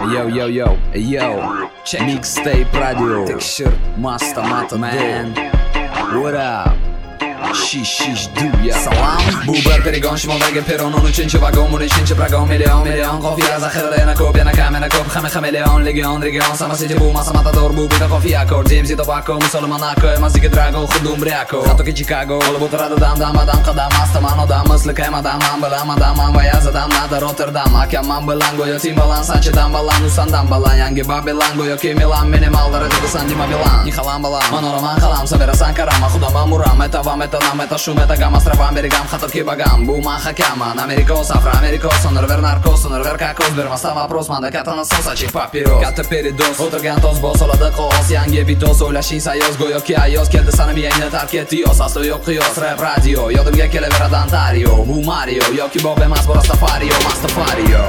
Yo, Mixtape Radio Tekshir Masta Mata Man What up? Shish duya Salam Bu bir perigon shimoldagi peron 13 vagon 13 program million qofiya zaxirada yana ko'p hamma million legion region samasiti bu masa matador bu bitta qofiya akord James Tobacco misol Monaco mazika Drago xudum Briaco hattoki Chicago olib o'tiradi dam qadam astaman odam misli kaymadam man bilan man va yazadam nada Rotterdam akam man bilan go'yo Timbaland sanchidan balan usandan balan yangi Babylon go'yo ki Milan minimal darajada sandima bilan Nixalam balan man qalam saberasan karama xudoman muram meta shum meta gam asravam berigam hattoki bagam bu man hakaman Amerikos Afroamerikos ver narkos ver kakos bermasdan вопрос manda katana sosachik papiro katta peridos o'tirgan toz bosoladi qog'oz yangi bitos o'ylashing sayoz go'yo ki ayoz keldi sana miyangni tark etdi aslo yo'q qiyos rap radio yodimga kelaveradi Ontario bu Mario yoki Bob emas bu Rastafario Mastafario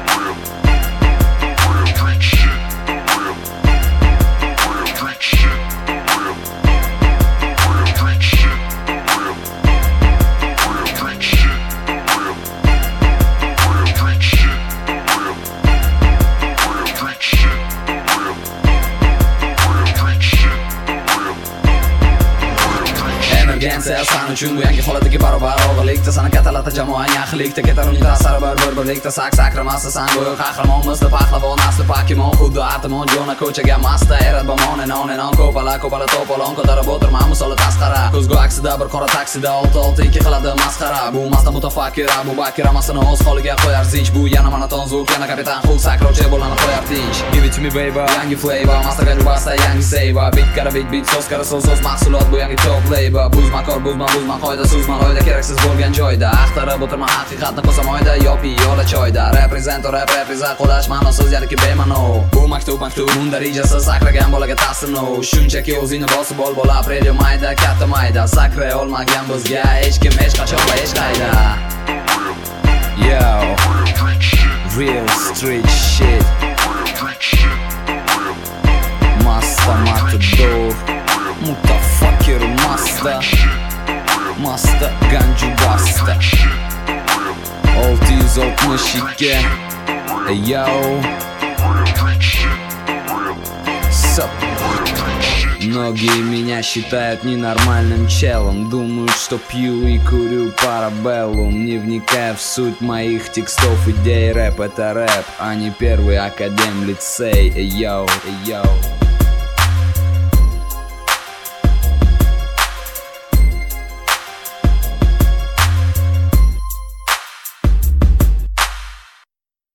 Sen uchun bu yangi holatdagi barobar og'irlikda sana katalata jamoang yaxlikda ketar uning ta'siri bir-birlikda sakramasa san go'yo qahramon misli pahlavon asli Pokemon xuddi artimon jona ko'chaga masta erat bamon non ko'pala to'polon ko'tarib o'tirman misoli tasqara ko'zgu aksida bir qora taksida 6-6-2 qiladi masxara bu masta mutafakkira bu bakiramasini o'z holiga qo'yar zinch bu yana monoton zvuk yana kapitan Hulk sakrovchi bo'lani qo'yar tinch give it to me baby yangi flavor mastaga basta yangi saver bit so'z kara so'z mahsulot bu yangi top labor buzma qoida so'zman oyda keraksiz bo'lgan joyda axtarib o'tirman haqiqatni qo'sam oyda yopi yo'la choyda reprezent qo'llash ma'nosiz yaliki bema'no bu maktub unda rejasi sakragan bolaga ta'sirno shunchaki o'zingni bosib ol bola aprelyo mayda katta mayda sakray olmagan bizga hech kim hech qachon va hech qayda Yo real street shit Masta matador mutafakkir Masta ganju basta 662 Yo Sup Многие меня считают ненормальным челом Думают, что пью и курю парабеллум Не вникая в суть моих текстов, идей Рэп это рэп, а не первый академ лицей Йоу